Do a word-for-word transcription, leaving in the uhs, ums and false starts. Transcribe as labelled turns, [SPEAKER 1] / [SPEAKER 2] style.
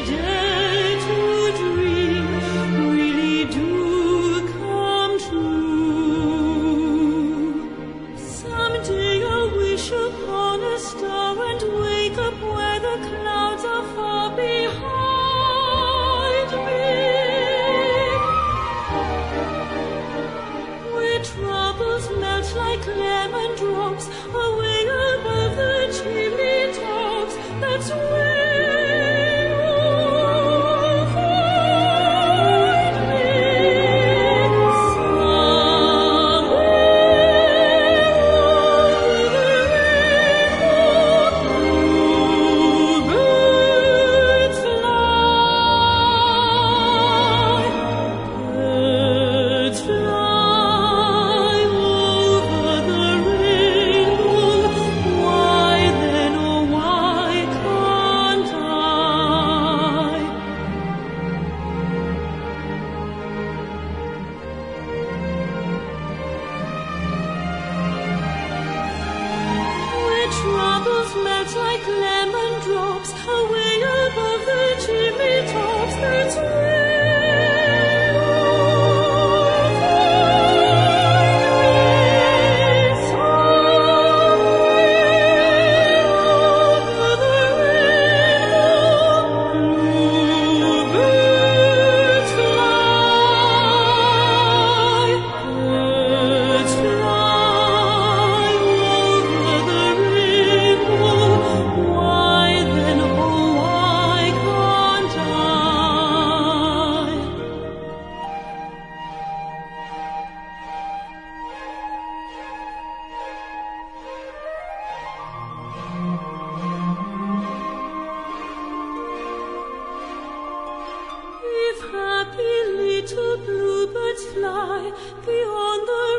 [SPEAKER 1] dare to dream really do come true. Someday I'll wish upon a star and wake up where the clouds are far behind me, where troubles melt like lemon drops away above the chimney tops. That's where you'll find me. Troubles melt like lemon drops away above the chimney tops. That's where you'll find me. Somewhere over the rainbow, bluebirds fly, birds fly over the rainbow. Why then, oh, why can't I? If happy little bluebirds fly beyond the